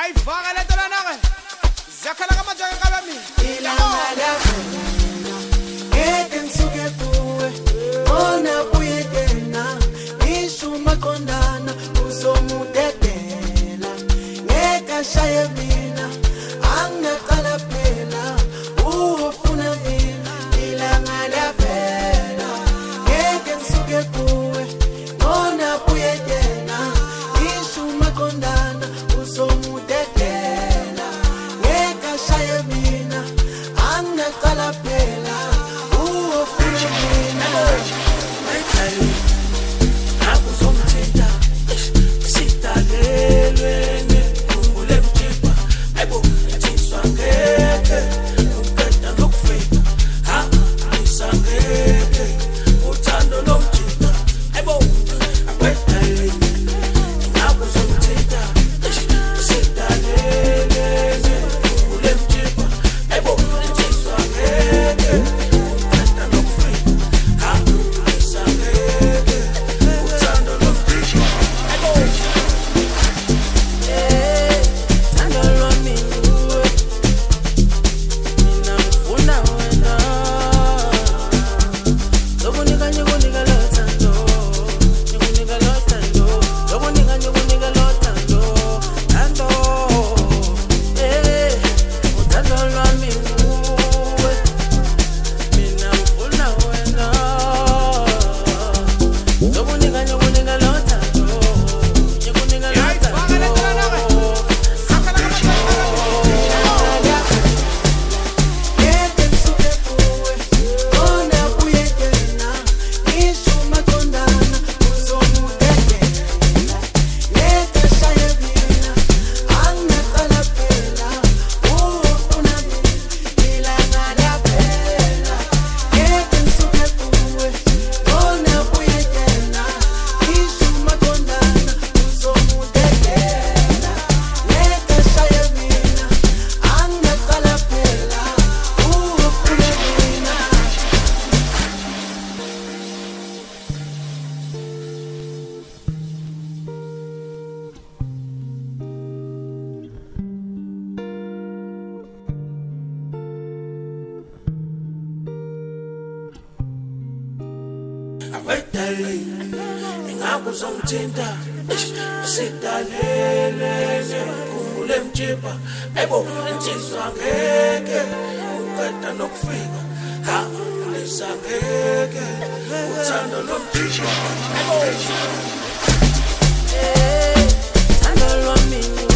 Ngiyayivaka lento lana ke. Zakhala kamanje ngakabe mina. Ilanga lakho. Ngeke ngisuke kuwe. Ona kuyekena. Ishuma qondana uzomudedela. Ngeke ashaye mina. Angaqala phela. Ufuna mina. Ilanga lavela. Ngeke ngisuke kuwe. Ona kuyekena. Ishuma qondana uzomudedela. Ngeke ashaye mina. Angaqala phela. Ufuna mina. Ngakuzongithinta sidalele ngikhumbule mjiba ebo insizwa ngeke uqeda nokufika ha lisangeke uthando lomjiba ebo thando lwami